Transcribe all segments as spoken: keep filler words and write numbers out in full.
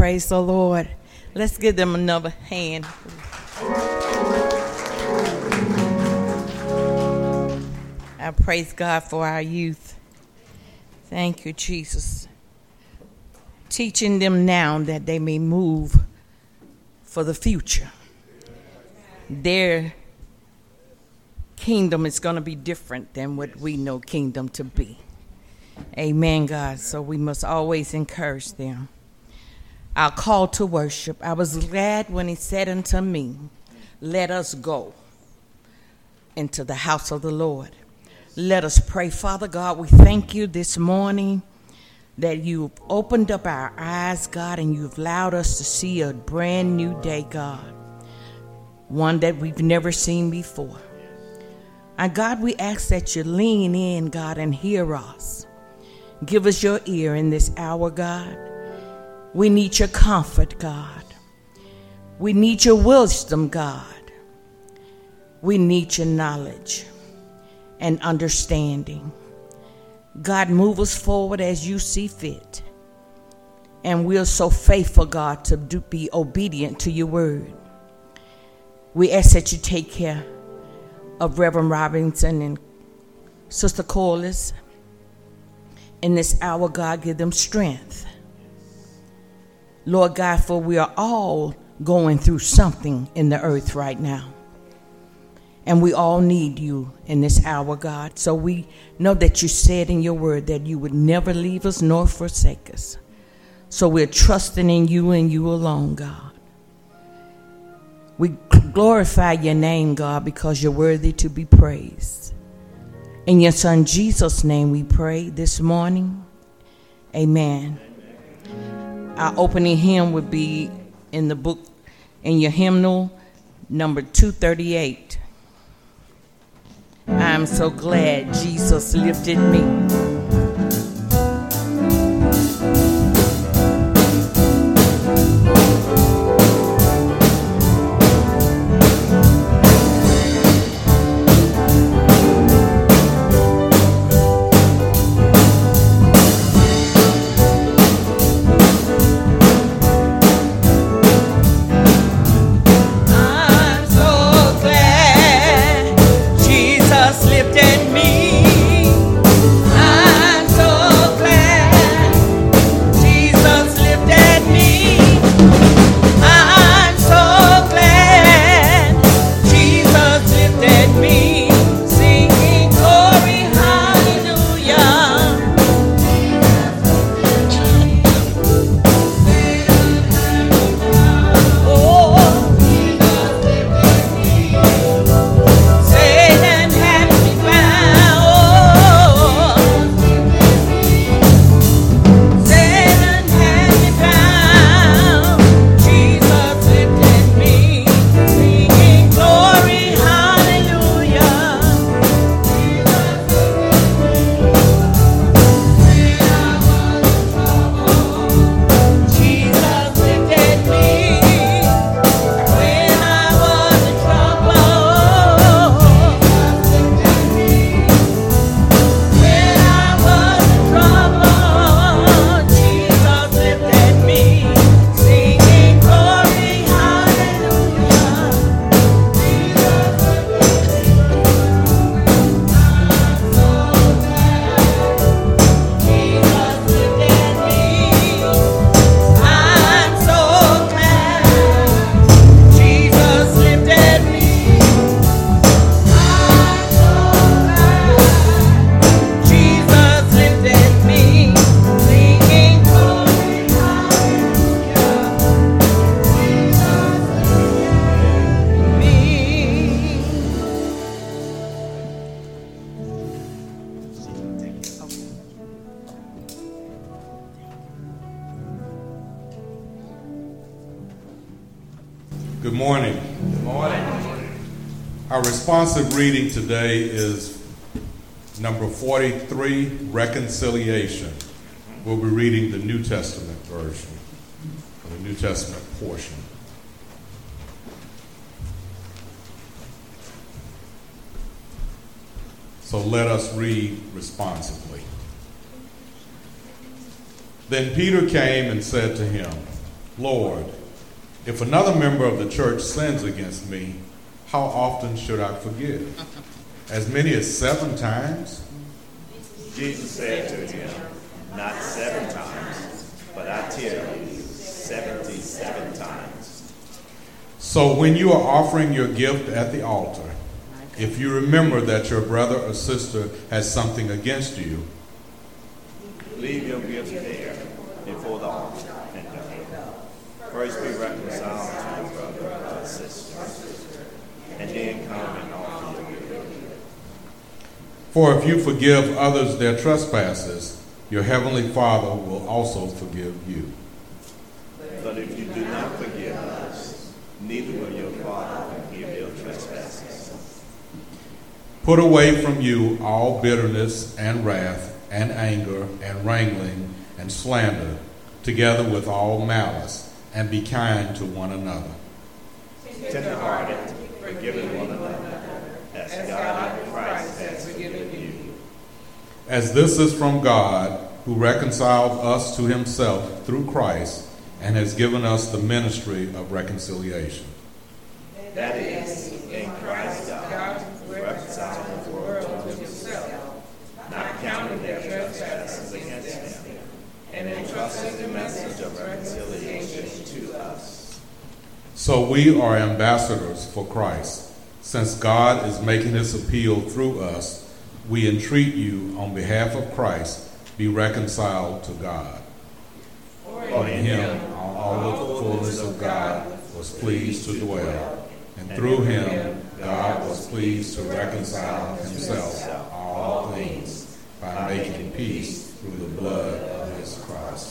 Praise the Lord. Let's give them another hand. I praise God for our youth. Thank you, Jesus. Teaching them now that they may move for the future. Their kingdom is going to be different than what we know kingdom to be. Amen, God. So we must always encourage them. Our call to worship. I was glad when he said unto me, let us go into the house of the Lord. Let us pray. Father God, we thank you this morning that you've opened up our eyes, God, and you've allowed us to see a brand new day, God, one that we've never seen before. And God, we ask that you lean in, God, and hear us. Give us your ear in this hour, God. We need your comfort, God. We need your wisdom, God. We need your knowledge and understanding. God, move us forward as you see fit. And we're so faithful, God, to do, be obedient to your word. We ask that you take care of Reverend Robinson and Sister Corliss. In this hour, God, give them strength. Lord God, for we are all going through something in the earth right now. And we all need you in this hour, God. So we know that you said in your word that you would never leave us nor forsake us. So we're trusting in you and you alone, God. We glorify your name, God, because you're worthy to be praised. In your son Jesus' name we pray this morning. Amen. Our opening hymn would be in the book, in your hymnal, number two thirty-eight. I'm so glad Jesus lifted me. Lifted me. Good morning. Good morning. Our responsive reading today is number forty-three, Reconciliation. We'll be reading the New Testament version, the New Testament portion. So let us read responsively. Then Peter came and said to him, Lord, if another member of the church sins against me, how often should I forgive? As many as seven times? Jesus said to him, not seven times, but I tell you, seventy-seven times. So when you are offering your gift at the altar, if you remember that your brother or sister has something against you, leave your gift there before the altar and go. First be reconciled to your brother or sister, and then come and offer your gift. For if you forgive others their trespasses, your heavenly Father will also forgive you. But if you do not forgive others, neither will your Father forgive your trespasses. Put away from you all bitterness and wrath and anger and wrangling and slander, together with all malice, and be kind to one another. Tender-hearted, forgiving one another, as God in Christ has forgiven you. As this is from God, who reconciled us to himself through Christ, and has given us the ministry of reconciliation. That is, in Christ God, reconciling the world to himself, not counting their trespasses against them, and entrusting the message of reconciliation to us. So we are ambassadors for Christ. Since God is making his appeal through us, we entreat you on behalf of Christ, be reconciled to God. For in him all of the fullness of God was pleased to dwell, and through him God was pleased to reconcile himself all things by making peace through the blood of his cross.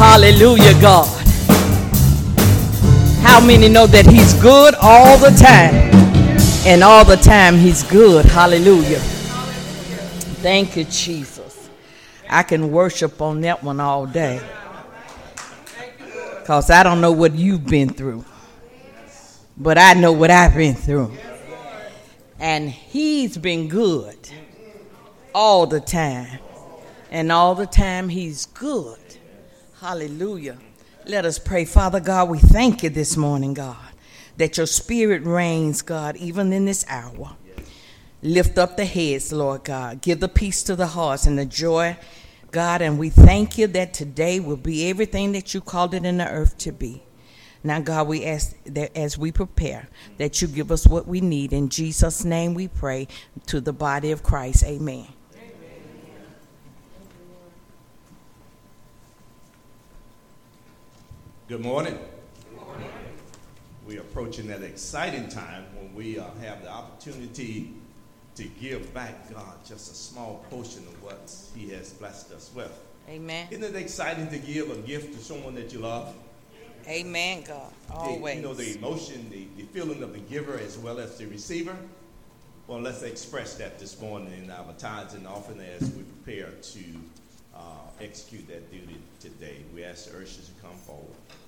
Hallelujah, God. How many know that he's good all the time? And all the time he's good. Hallelujah. Thank you, Jesus. I can worship on that one all day. Because I don't know what you've been through. But I know what I've been through. And he's been good all the time. And all the time he's good. Hallelujah. Let us pray. Father God, we thank you this morning, God, that your spirit reigns, God, even in this hour. Lift up the heads, Lord God. Give the peace to the hearts and the joy, God. And we thank you that today will be everything that you called it in the earth to be. Now, God, we ask that as we prepare, that you give us what we need. In Jesus' name we pray to the body of Christ. Amen. Good morning. Good morning. We're approaching that exciting time when we uh, have the opportunity to give back God just a small portion of what he has blessed us with. Amen. Isn't it exciting to give a gift to someone that you love? Amen, God. Always. The, you know, the emotion, the, the feeling of the giver as well as the receiver. Well, let's express that this morning in our tithes and offering as we prepare to uh, execute that duty today. We ask the ushers to come forward.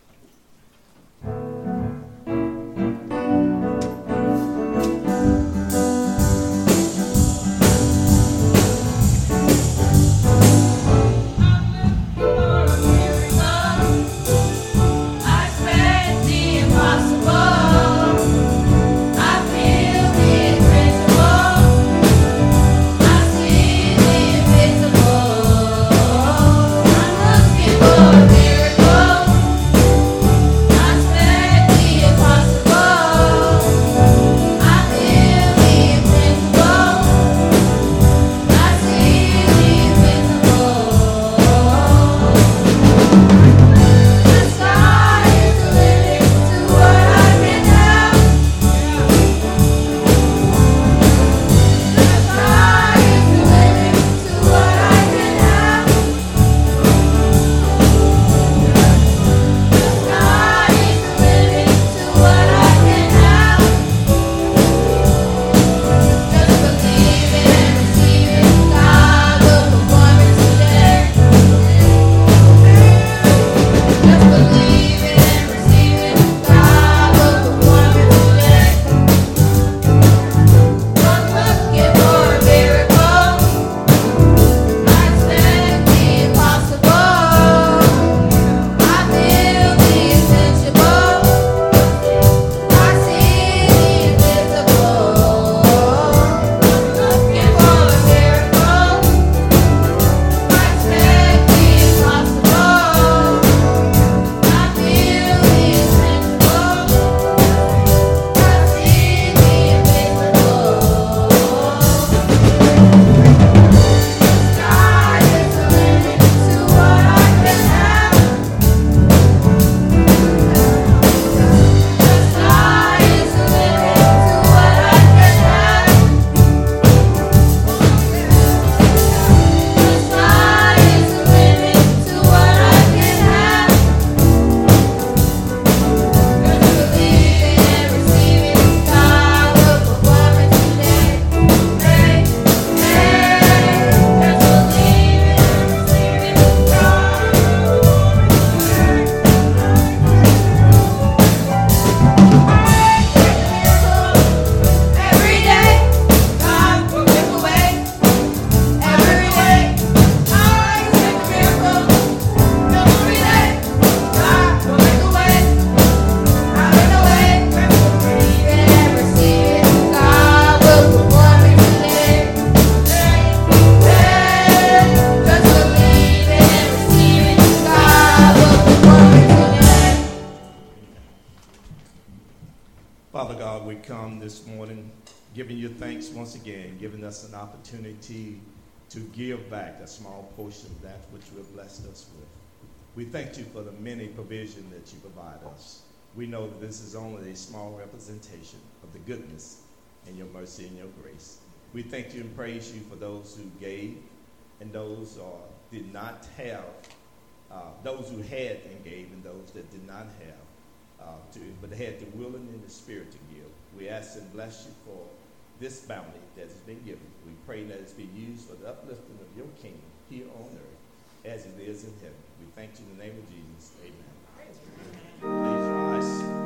An opportunity to give back a small portion of that which you have blessed us with. We thank you for the many provision that you provide us. We know that this is only a small representation of the goodness and your mercy and your grace. We thank you and praise you for those who gave and those who did not have uh, those who had and gave and those that did not have, uh, to, but they had the willing and the spirit to give. We ask and bless you for this bounty that has been given. We pray that it's been used for the uplifting of your kingdom here on earth as it is in heaven. We thank you in the name of Jesus. Amen. Please rise.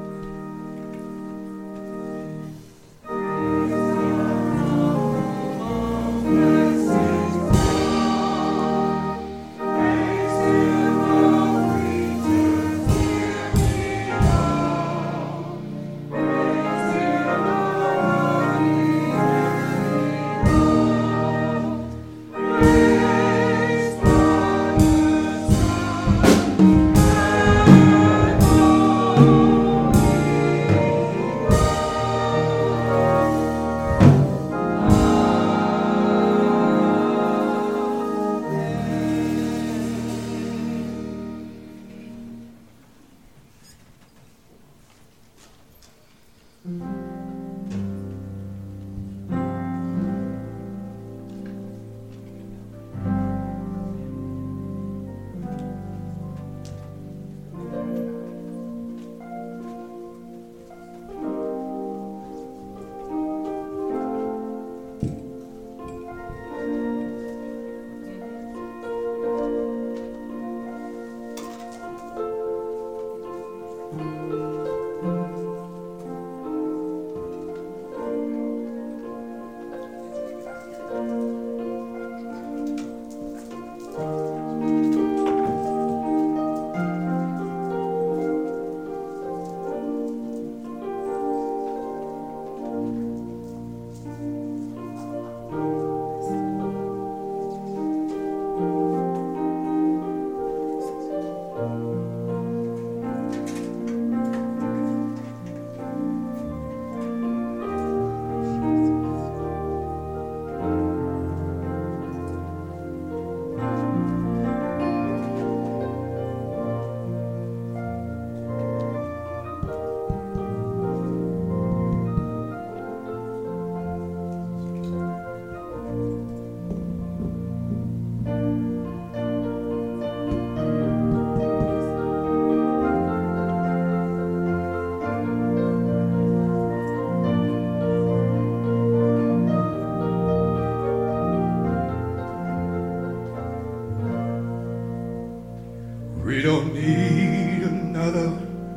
We don't need another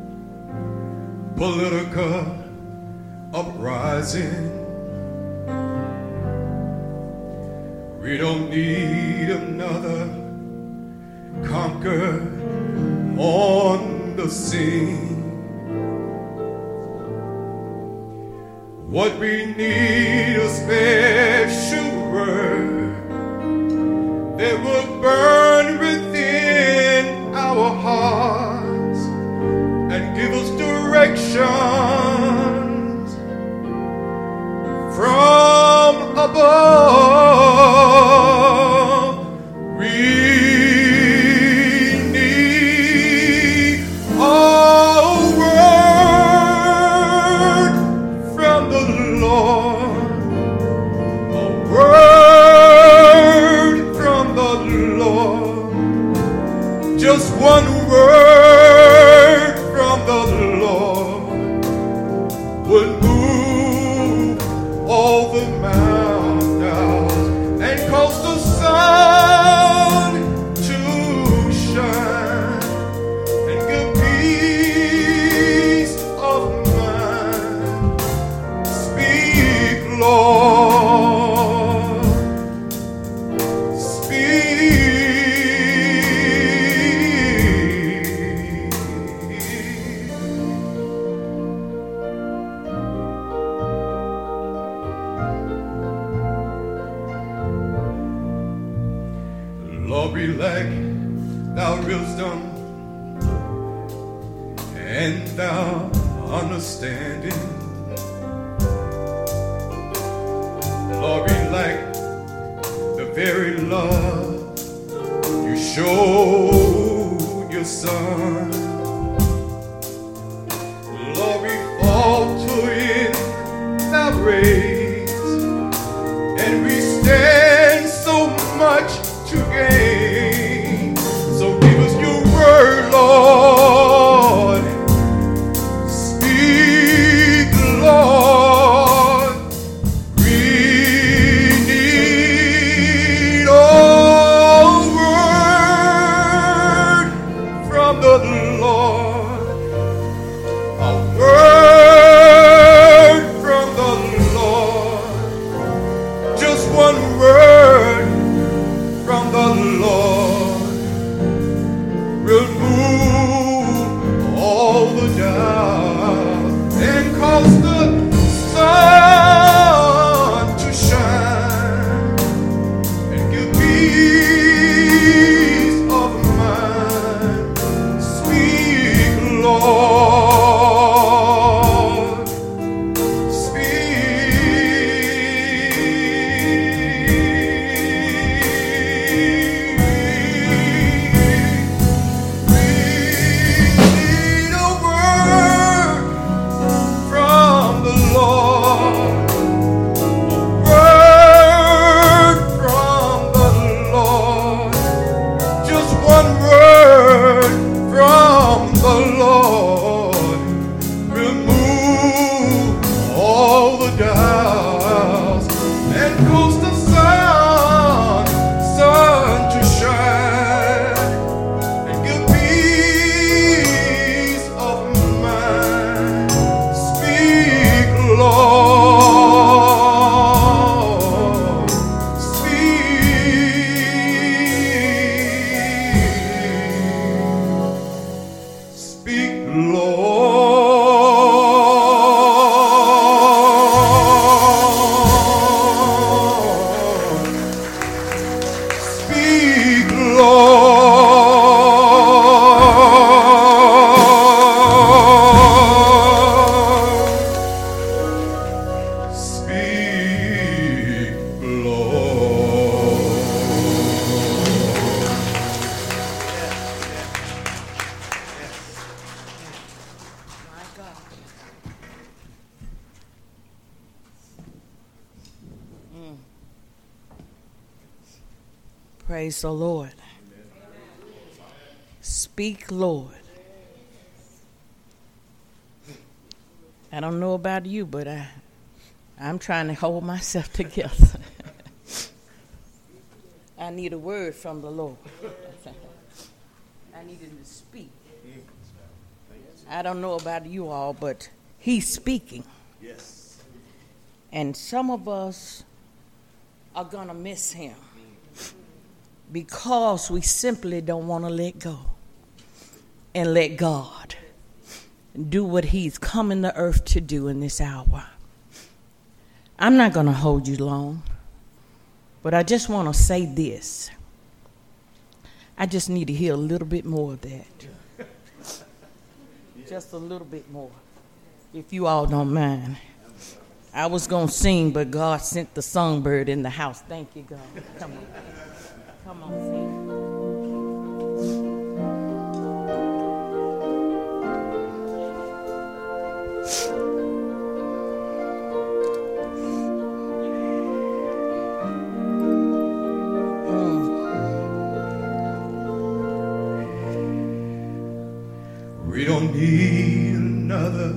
political uprising. We don't need another conquer on the scene. What we need a special word that will burn within our hearts and give us directions from above. We need a word from the Lord, a word from the Lord, just one word from the Lord would move all the mountains and cause the sun to shine and give peace of mind. Speak, Lord, speak. Lord, we lack thy wisdom and thy understanding. Lord, we lack the very love you showed your Son. Lord, we falter in thy ways, and we stand so much to gain. So give us from the Lord. A word from the Lord. Just one word from the Lord will move all the doubt and cause the sun to shine and give peace of mind. Speak, Lord. Praise the Lord. Speak, Lord. I don't know about you, but I, I'm trying to hold myself together. I need a word from the Lord. I need him to speak. I don't know about you all, but he's speaking. Yes. And some of us are going to miss him because we simply don't want to let go and let God do what he's coming to earth to do in this hour. I'm not going to hold you long, but I just want to say this. I just need to hear a little bit more of that. Just a little bit more, if you all don't mind. I was going to sing, but God sent the songbird in the house. Thank you, God. Come on. Come on, sing. We don't need another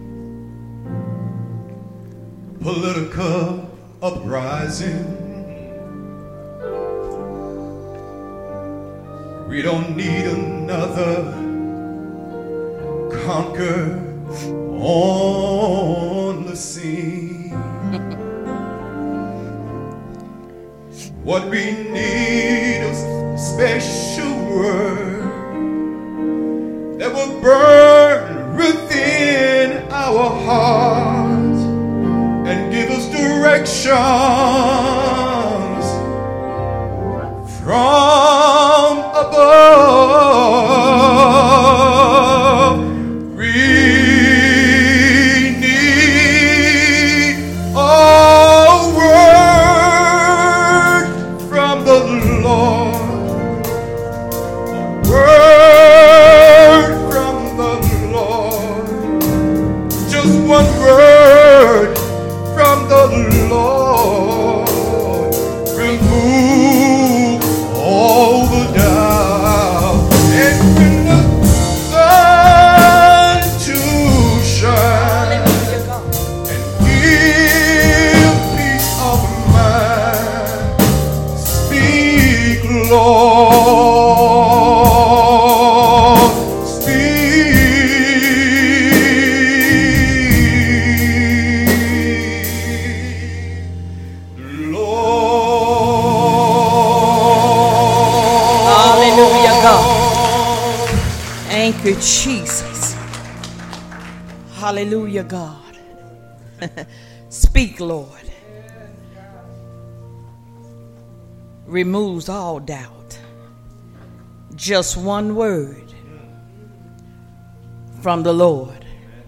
political uprising. We don't need another conquer on the scene. What we need is a special word that will burn within our hearts and give us directions from above. We need a word from the Lord, a word from the Lord, just one word from the Lord Thank you, Jesus. Hallelujah, God. Speak, Lord. Removes all doubt. Just one word from the Lord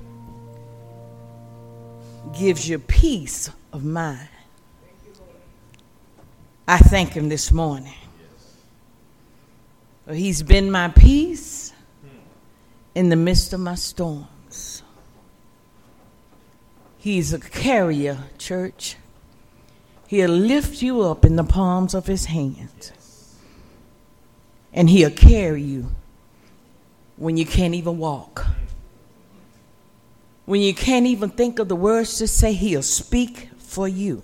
gives you peace of mind. I thank him this morning. For he's been my peace in the midst of my storms. He's a carrier, church. He'll lift you up in the palms of his hands. And he'll carry you when you can't even walk. When you can't even think of the words to say, he'll speak for you.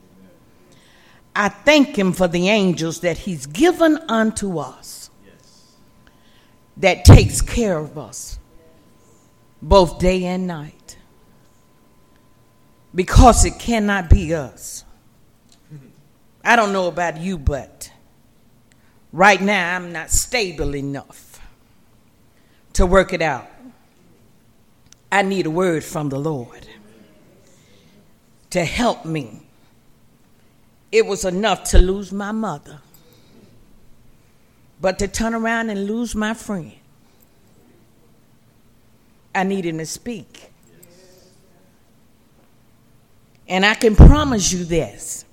I thank him for the angels that he's given unto us, that takes care of us both day and night, because it cannot be us. I don't know about you, but right now I'm not stable enough to work it out. I need a word from the Lord to help me. It was enough to lose my mother, but to turn around and lose my friend, I need him to speak. And I can promise you this.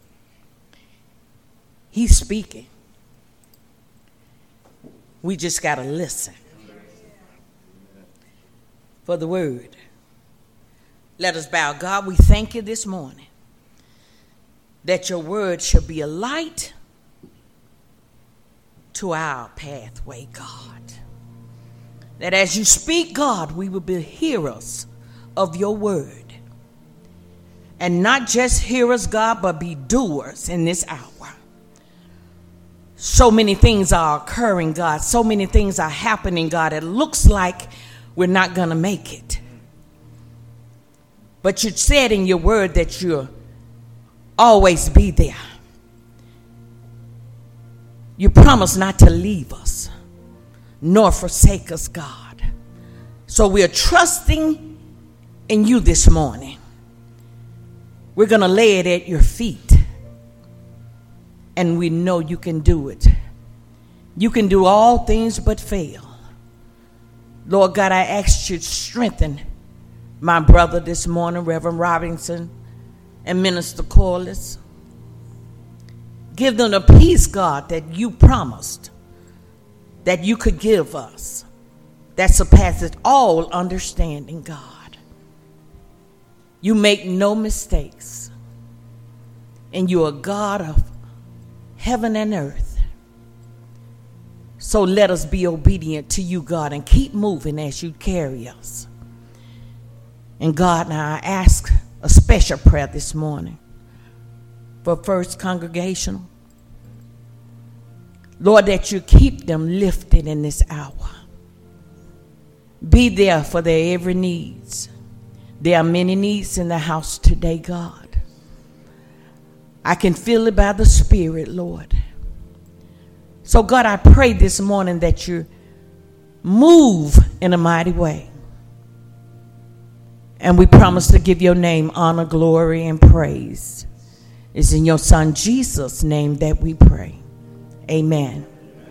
He's speaking. We just got to listen for the word. Let us bow. God, we thank you this morning that your word shall be a light to our pathway, God. That as you speak, God, we will be hearers of your word. And not just hearers, God, but be doers in this hour. So many things are occurring, God. So many things are happening, God. It looks like we're not going to make it. But you said in your word that you'll always be there. You promised not to leave us, nor forsake us, God. So we are trusting in you this morning. We're going to lay it at your feet. And we know you can do it. You can do all things but fail. Lord God, I ask you to strengthen my brother this morning, Reverend Robinson and Minister Corliss. Give them the peace, God, that you promised that you could give us, that surpasses all understanding, God. You make no mistakes, and you are God of heaven and earth. So let us be obedient to you, God, and keep moving as you carry us. And God, now I ask a special prayer this morning for First Congregational. Lord, that you keep them lifted in this hour. Be there for their every needs. There are many needs in the house today, God. I can feel it by the Spirit, Lord. So, God, I pray this morning that you move in a mighty way. And we promise to give your name honor, glory, and praise. It's in your Son Jesus' name that we pray. Amen.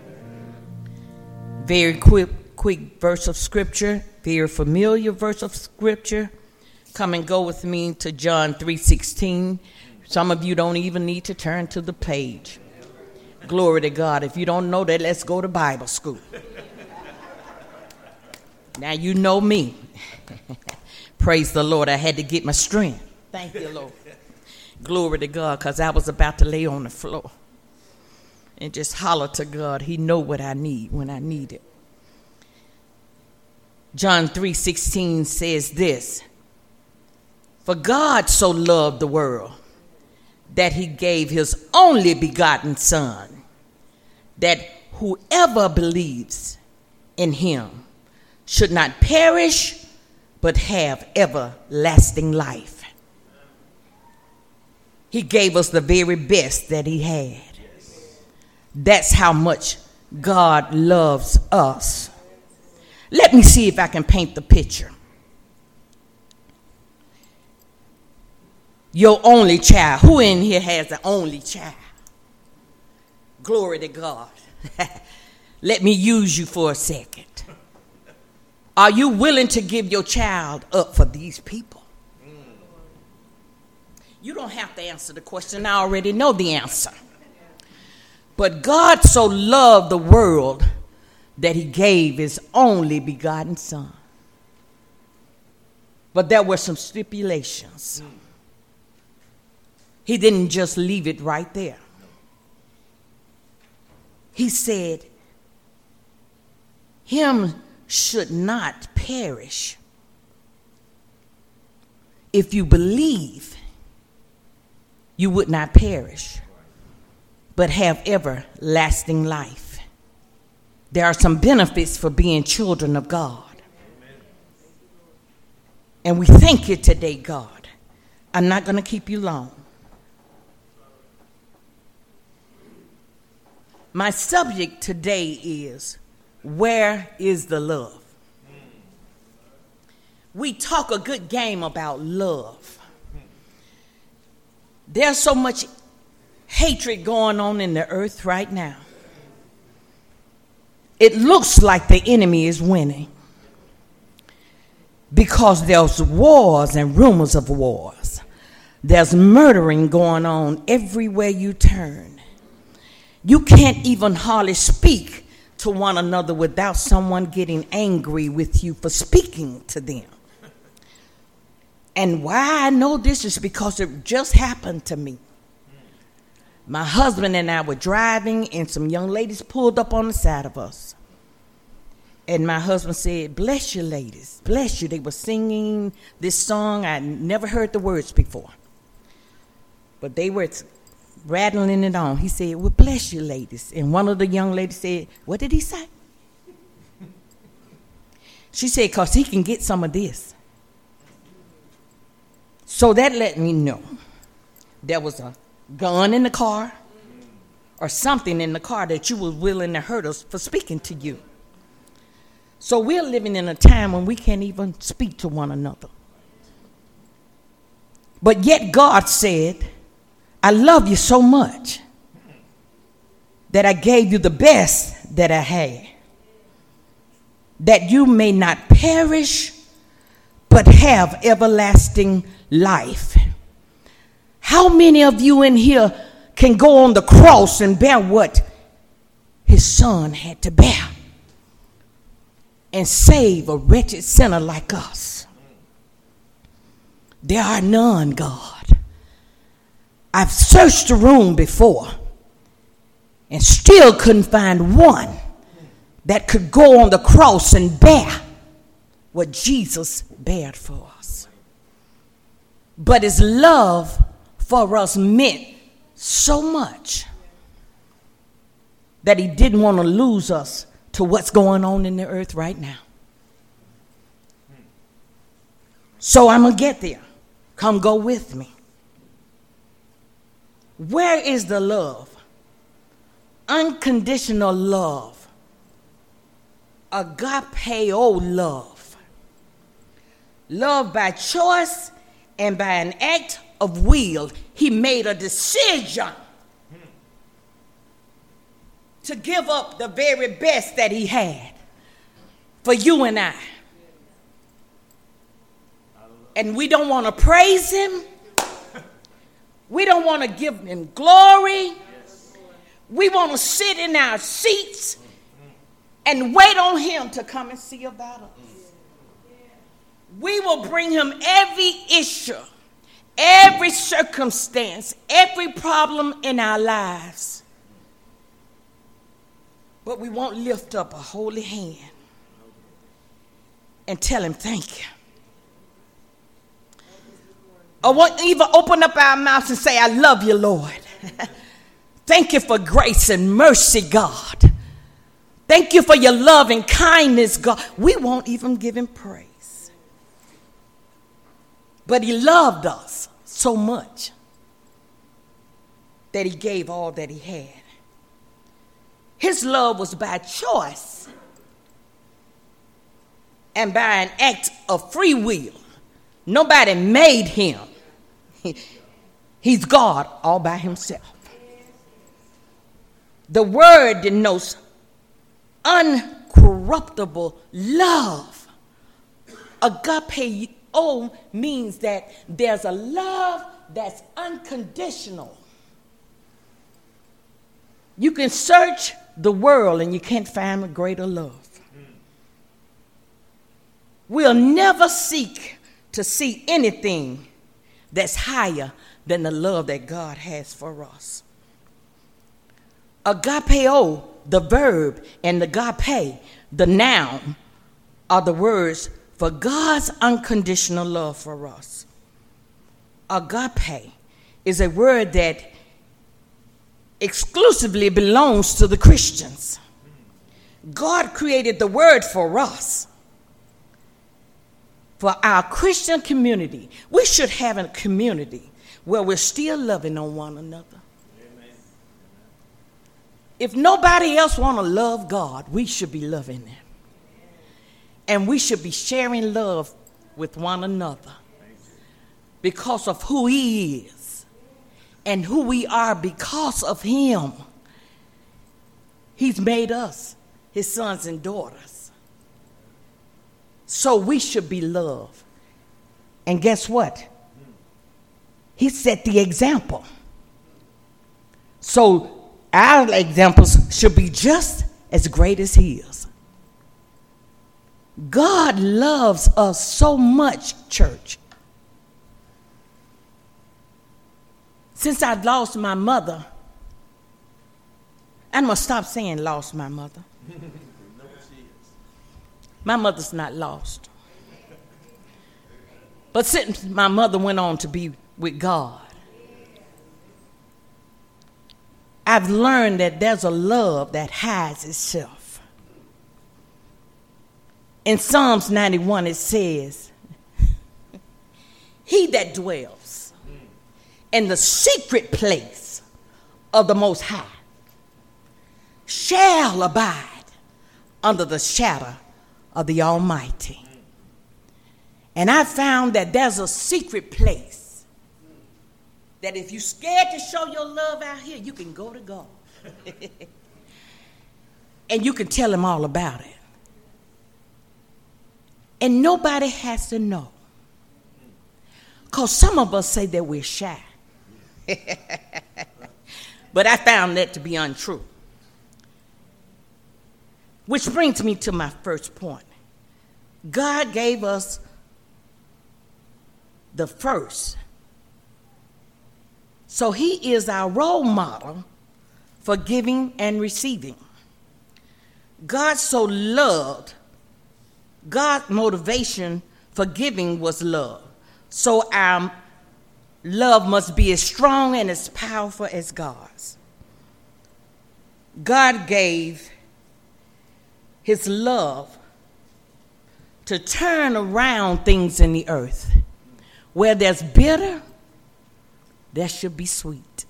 Very quick, quick verse of scripture, very familiar verse of scripture. Come and go with me to John three sixteen. Some of you don't even need to turn to the page. Glory to God. If you don't know that, let's go to Bible school. Now you know me. Praise the Lord. I had to get my strength. Thank you, Lord. Glory to God, because I was about to lay on the floor and just holler to God. He know what I need when I need it. John three sixteen says this. For God so loved the world that he gave his only begotten Son, that whoever believes in him should not perish, but have everlasting life. He gave us the very best that he had. That's how much God loves us. Let me see if I can paint the picture. Your only child. Who in here has an only child? Glory to God. Let me use you for a second. Are you willing to give your child up for these people? You don't have to answer the question. I already know the answer. But God so loved the world that he gave his only begotten son. But there were some stipulations. He didn't just leave it right there. He said, him should not perish. If you believe, you would not perish, but have everlasting life. There are some benefits for being children of God. And we thank you today, God. I'm not going to keep you long. My subject today is, where is the love? We talk a good game about love. There's so much hatred going on in the earth right now. It looks like the enemy is winning because there's wars and rumors of wars. There's murdering going on everywhere you turn. You can't even hardly speak to one another without someone getting angry with you for speaking to them. And why I know this is because it just happened to me. My husband and I were driving, and some young ladies pulled up on the side of us. And my husband said, bless you, ladies, bless you. They were singing this song. I never heard the words before. But they were rattling it on. He said, well, bless you, ladies. And one of the young ladies said, what did he say? She said, because he can get some of this. So that let me know there was a gun in the car or something in the car that you were willing to hurt us for speaking to you. So we're living in a time when we can't even speak to one another. But yet God said, I love you so much that I gave you the best that I had, that you may not perish, but have everlasting life. How many of you in here can go on the cross and bear what his son had to bear and save a wretched sinner like us? There are none, God. I've searched the room before and still couldn't find one that could go on the cross and bear what Jesus bared for us. But his love for us meant so much that he didn't want to lose us to what's going on in the earth right now. So I'm going to get there. Come go with me. Where is the love? Unconditional love. Agapeo love. Love by choice and by an act of will. He made a decision to give up the very best that he had for you and I. And we don't want to praise him. We don't want to give him glory. We want to sit in our seats and wait on him to come and see about us. We will bring him every issue, every circumstance, every problem in our lives. But we won't lift up a holy hand and tell him thank you. Or won't even open up our mouths and say, I love you, Lord. Thank you for grace and mercy, God. Thank you for your love and kindness, God. We won't even give him praise. But he loved us so much that he gave all that he had. His love was by choice. and by an act of free will. Nobody made him. He's God all by himself. The word denotes uncorruptible love. Agapeo means that there's a love that's unconditional. You can search the world and you can't find a greater love. We'll never seek to see anything that's higher than the love that God has for us. Agapeo, the verb, and agape, the noun, are the words for God's unconditional love for us. Agape is a word that exclusively belongs to the Christians. God created the word for us. For our Christian community, we should have a community where we're still loving on one another. Amen. If nobody else want to love God, we should be loving them. And we should be sharing love with one another because of who he is and who we are because of him. He's made us his sons and daughters. So we should be loved. And guess what? He set the example. So our examples should be just as great as his. God loves us so much, church. Since I lost my mother, I'm going to stop saying lost my mother. My mother's not lost. But since my mother went on to be with God, I've learned that there's a love that hides itself. In Psalms ninety-one, it says, he that dwells in the secret place of the Most High shall abide under the shadow of the Almighty. And I found that there's a secret place that if you're scared to show your love out here, you can go to God. And you can tell him all about it. And nobody has to know. Because some of us say that we're shy. But I found that to be untrue. Which brings me to my first point. God gave us the first. So he is our role model for giving and receiving. God so loved, God's motivation for giving was love. So our love must be as strong and as powerful as God's. God gave his love to turn around things in the earth. Where there's bitter, there should be sweet.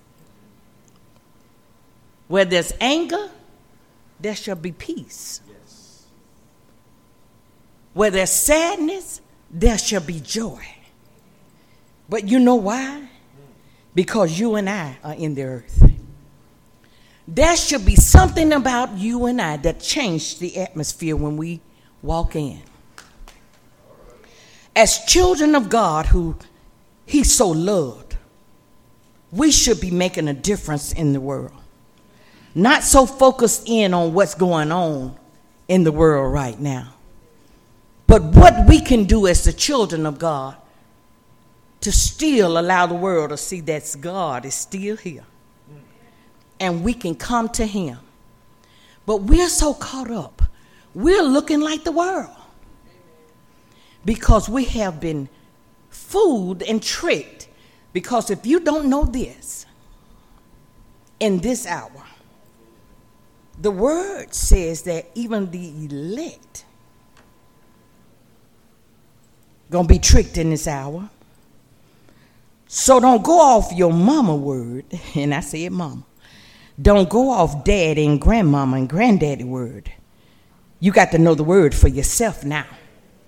Where there's anger, there shall be peace. Yes. Where there's sadness, there shall be joy. But you know why? Because you and I are in the earth. There should be something about you and I that changed the atmosphere when we walk in. As children of God who he so loved, we should be making a difference in the world. Not so focused in on what's going on in the world right now, but what we can do as the children of God to still allow the world to see that God is still here. And we can come to him. But we're so caught up. We're looking like the world. Because we have been fooled and tricked. Because if you don't know this, in this hour, the word says that even the elect going to be tricked in this hour. So don't go off your mama word, and I said mama. Don't go off daddy and grandmama and granddaddy word. You got to know the word for yourself now.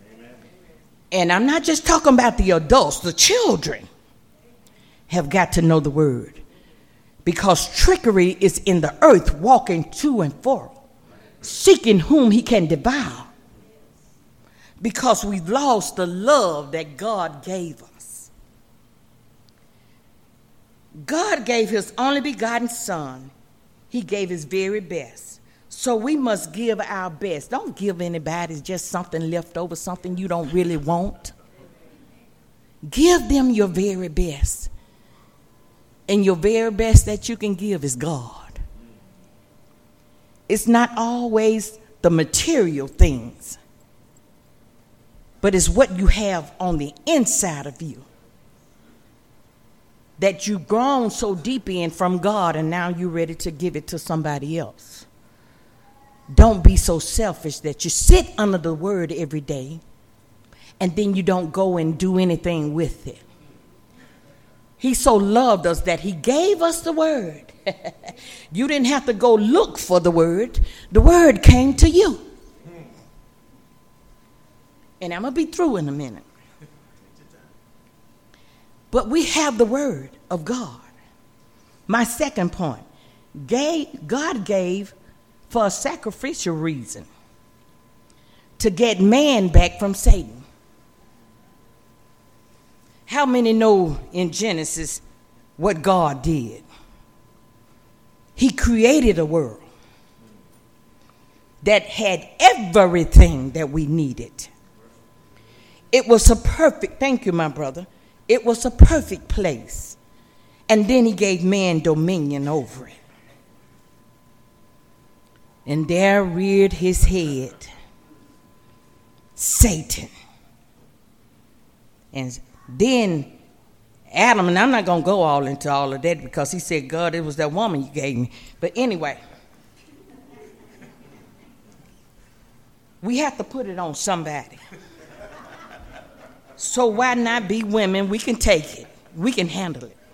And I'm not just talking about the adults, the children have got to know the word. Because trickery is in the earth, walking to and fro, seeking whom he can devour. Because we've lost the love that God gave us. God gave his only begotten son. He gave his very best. So we must give our best. Don't give anybody just something left over, something you don't really want. Give them your very best. And your very best that you can give is God. It's not always the material things, but it's what you have on the inside of you that you've grown so deep in from God, and now you're ready to give it to somebody else. Don't be so selfish that you sit under the word every day and then you don't go and do anything with it. He so loved us that he gave us the word. You didn't have to go look for the word. The word came to you. And I'm going to be through in a minute. But we have the word of God. My second point, God gave for a sacrificial reason, to get man back from Satan. How many know in Genesis what God did? He created a world that had everything that we needed. It was a perfect, thank you, my brother. It was a perfect place. And then he gave man dominion over it. And there reared his head Satan. And then Adam, and I'm not going to go all into all of that because he said, God, it was that woman you gave me. But anyway, we have to put it on somebody. So why not be women? We can take it. We can handle it.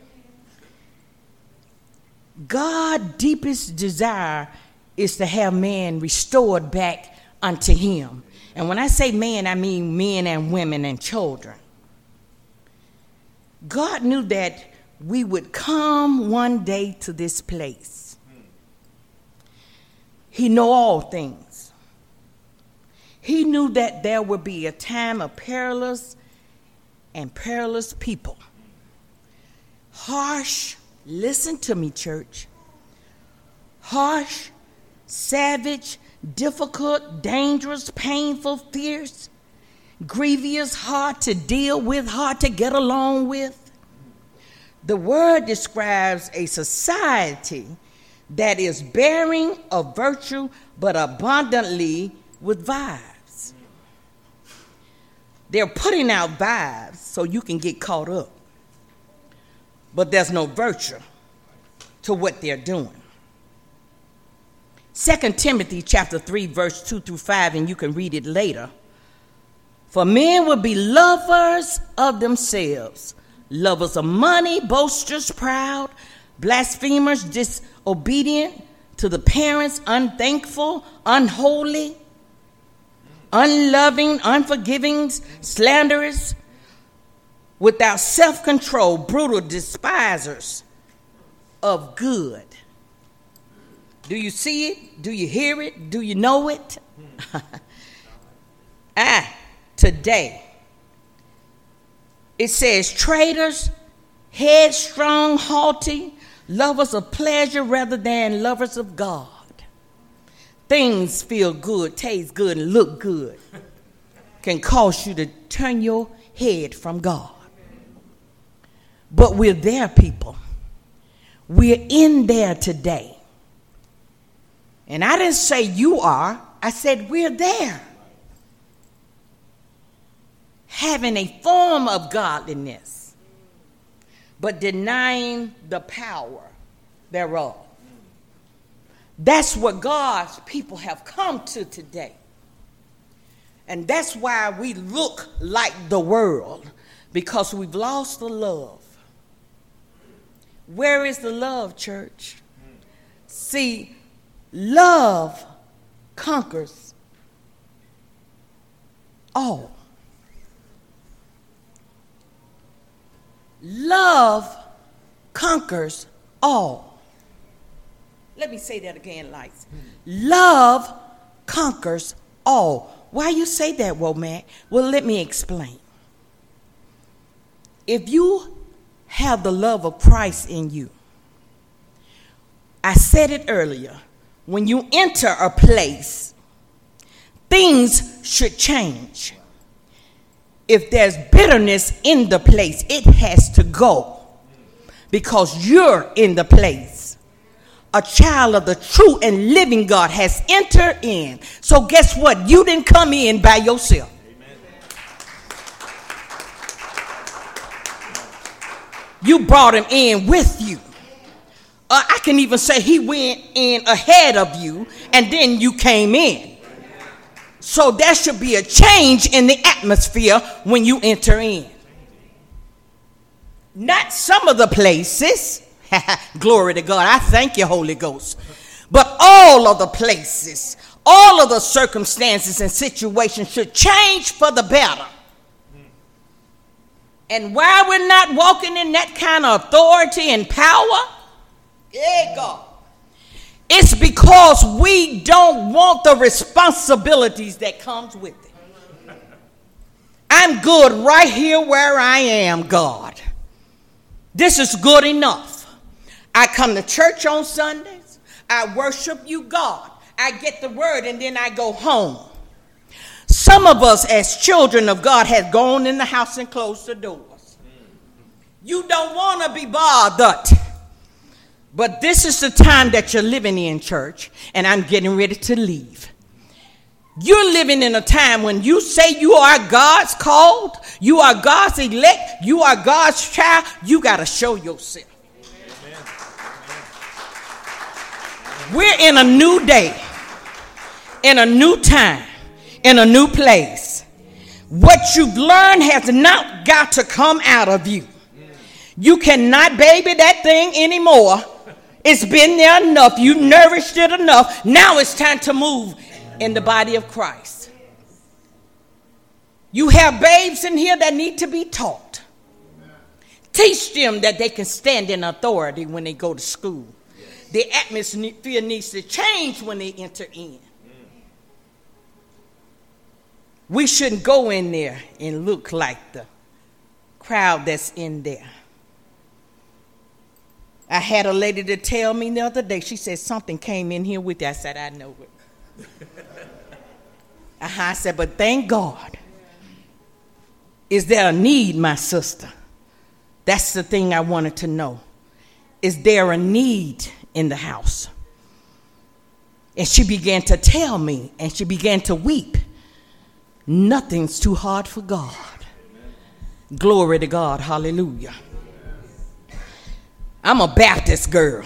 God's deepest desire is to have man restored back unto him. And when I say man, I mean men and women and children. God knew that we would come one day to this place. He knew all things. He knew that there would be a time of perilous and perilous people. Harsh, listen to me, church. Harsh, savage, difficult, dangerous, painful, fierce, grievous, hard to deal with, hard to get along with. The word describes a society that is bearing of virtue but abundantly with vibes. They're putting out vibes so you can get caught up. But there's no virtue to what they're doing. Second Timothy chapter three, verse two through five, and you can read it later. For men will be lovers of themselves, lovers of money, boasters, proud, blasphemers, disobedient to the parents, unthankful, unholy, unloving, unforgiving, slanderous, without self-control, brutal, despisers of good. Do you see it? Do you hear it? Do you know it? ah, today. It says traitors, headstrong, haughty, lovers of pleasure rather than lovers of God. Things feel good, taste good, and look good can cause you to turn your head from God. But we're there, people. We're in there today. And I didn't say you are. I said we're there. Having a form of godliness, but denying the power thereof. That's what God's people have come to today. And that's why we look like the world, because we've lost the love. Where is the love, church? See, love conquers all. love conquers all. Let me say that again, Lights. Love conquers all. Why you say that, Womack? Well, let me explain. If you have the love of Christ in you, I said it earlier, when you enter a place, things should change. If there's bitterness in the place, it has to go because you're in the place. A child of the true and living God has entered in. So guess what? You didn't come in by yourself. Amen. You brought him in with you. Uh, I can even say he went in ahead of you and then you came in. So there should be a change in the atmosphere when you enter in. Not some of the places. Glory to God. I thank you, Holy Ghost. But all of the places, all of the circumstances and situations should change for the better. And why we're not walking in that kind of authority and power, yeah, God, it's because we don't want the responsibilities that comes with it. I'm good right here where I am, God. This is good enough. I come to church on Sundays. I worship you, God. I get the word and then I go home. Some of us as children of God have gone in the house and closed the doors. You don't want to be bothered. But this is the time that you're living in, church, and I'm getting ready to leave. You're living in a time when you say you are God's called, you are God's elect, you are God's child, you got to show yourself. We're in a new day, in a new time, in a new place. What you've learned has not got to come out of you. You cannot baby that thing anymore. It's been there enough. You nourished it enough. Now it's time to move in the body of Christ. You have babes in here that need to be taught. Teach them that they can stand in authority when they go to school. The atmosphere needs to change when they enter in. We shouldn't go in there and look like the crowd that's in there. I had a lady to tell me the other day, she said something came in here with you. I said, I know it. uh-huh. I said, but thank God. Is there a need, my sister? That's the thing I wanted to know. Is there a need in the house? And she began to tell me, and she began to weep. Nothing's too hard for God. Amen. Glory to God. Hallelujah. I'm a Baptist girl.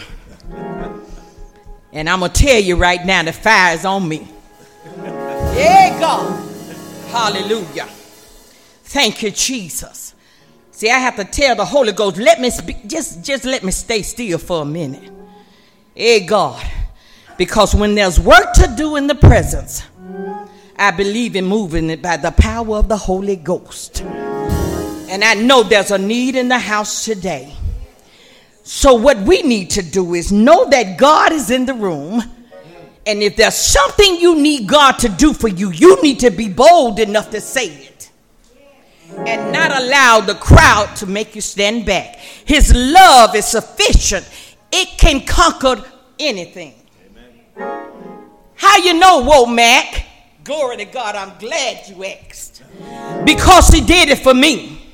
And I'm going to tell you right now, the fire is on me. Yeah, God. Hallelujah. Thank you, Jesus. See, I have to tell the Holy Ghost, let me speak, just, just let me stay still for a minute. Hey, God, because when there's work to do in the presence, I believe in moving it by the power of the Holy Ghost. And I know there's a need in the house today. So what we need to do is know that God is in the room. And if there's something you need God to do for you, you need to be bold enough to say it. And not allow the crowd to make you stand back. His love is sufficient. It can conquer anything. Amen. How you know, Womack? Glory to God, I'm glad you asked. Because he did it for me.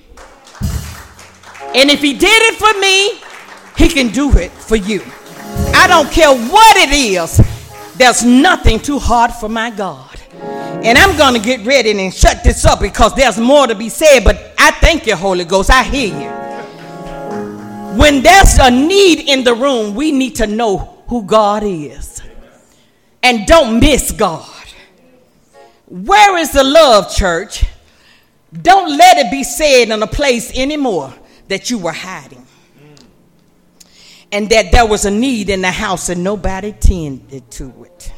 And if he did it for me, he can do it for you. I don't care what it is. There's nothing too hard for my God. And I'm going to get ready and shut this up because there's more to be said. But I thank you, Holy Ghost. I hear you. When there's a need in the room, we need to know who God is. And don't miss God. Where is the love, church? Don't let it be said in a place anymore that you were hiding. And that there was a need in the house and nobody tended to it.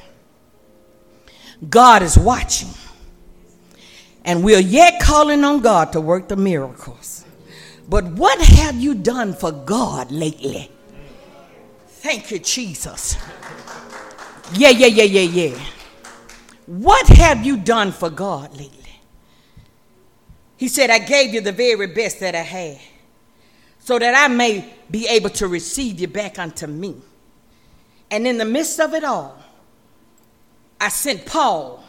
God is watching. And we're yet calling on God to work the miracles. But what have you done for God lately? Thank you, Jesus. Yeah, yeah, yeah, yeah, yeah. What have you done for God lately? He said, I gave you the very best that I had, so that I may be able to receive you back unto me. And in the midst of it all, I sent Paul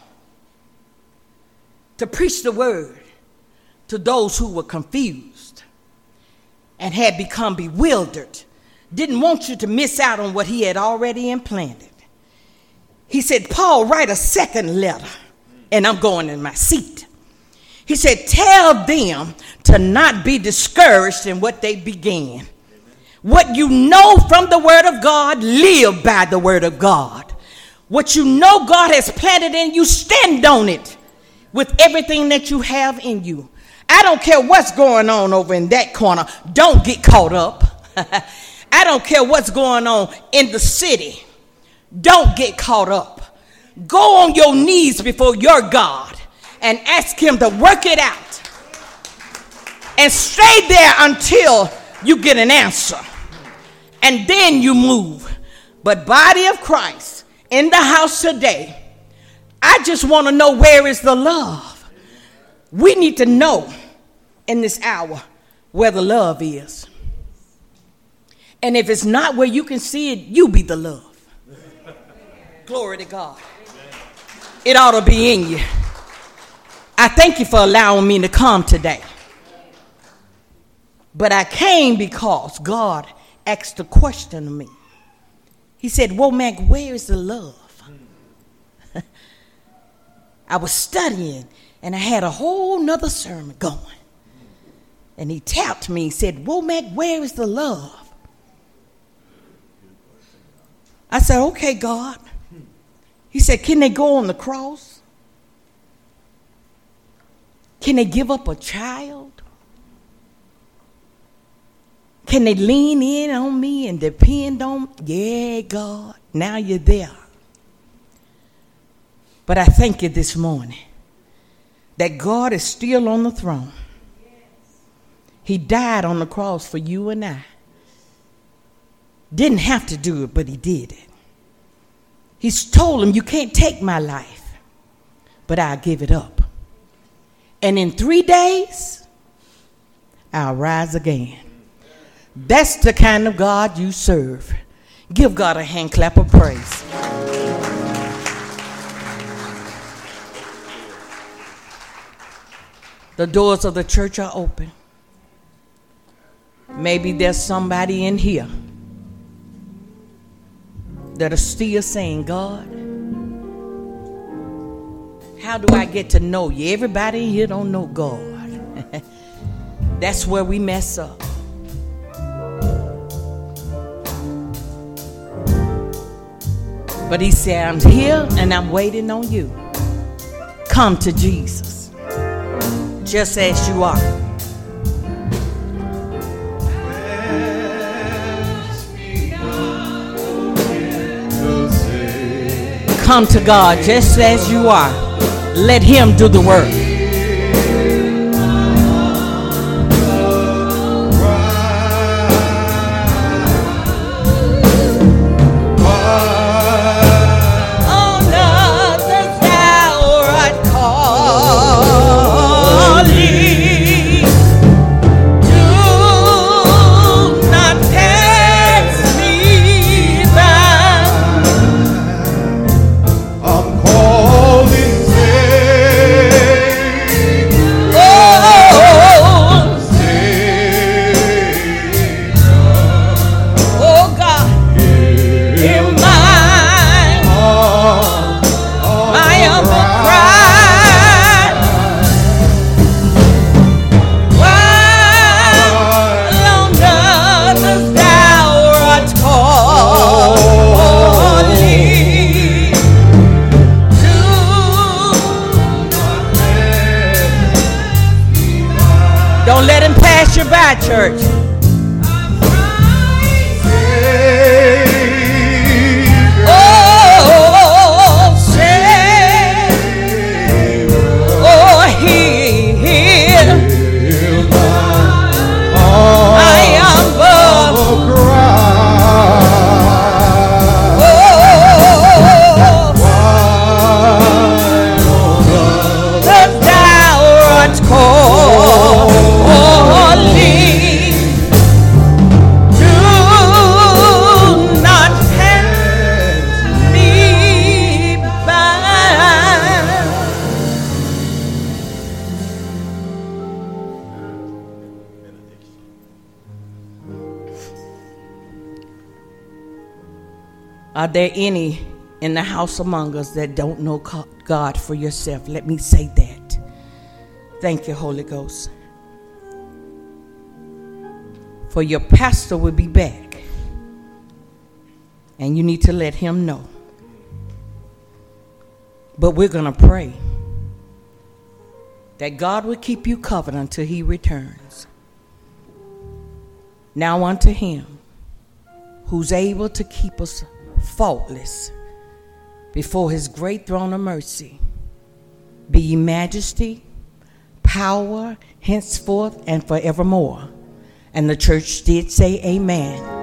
to preach the word to those who were confused and had become bewildered, didn't want you to miss out on what he had already implanted. He said, Paul, write a second letter, and I'm going in my seat. He said, tell them to not be discouraged in what they began. What you know from the word of God, live by the word of God. What you know God has planted in you, stand on it with everything that you have in you. I don't care what's going on over in that corner. Don't get caught up. I don't care what's going on in the city. Don't get caught up. Go on your knees before your God and ask him to work it out. And stay there until you get an answer. And then you move. But body of Christ in the house today, I just want to know, where is the love? We need to know in this hour where the love is. And if it's not where you can see it, you be the love. Glory to God. It ought to be in you. I thank you for allowing me to come today. But I came because God asked a question of me. He said, Womack, where is the love? I was studying and I had a whole nother sermon going. And he tapped me and said, Womack, where is the love? I said, okay, God. He said, can they go on the cross? Can they give up a child? Can they lean in on me and depend on? Yeah, God, now you're there. But I thank you this morning that God is still on the throne. He died on the cross for you and I. Didn't have to do it, but he did it. He's told him, you can't take my life, but I'll give it up. And in three days, I'll rise again. That's the kind of God you serve. Give God a hand clap of praise. The doors of the church are open. Maybe there's somebody in here that are still saying, God, how do I get to know you? Everybody in here don't know God. That's where we mess up. But he said, I'm here and I'm waiting on you. Come to Jesus, just as you are. Come to God just as you are. Let him do the work. Don't let him pass you by, church. Oh, Savior. Oh, he healed Are there any in the house among us that don't know God for yourself? Let me say that. Thank you, Holy Ghost. For your pastor will be back, and you need to let him know. But we're going to pray that God will keep you covered until he returns. Now unto him who's able to keep us faultless before his great throne of mercy, be ye majesty, power, henceforth and forevermore. And the church did say amen.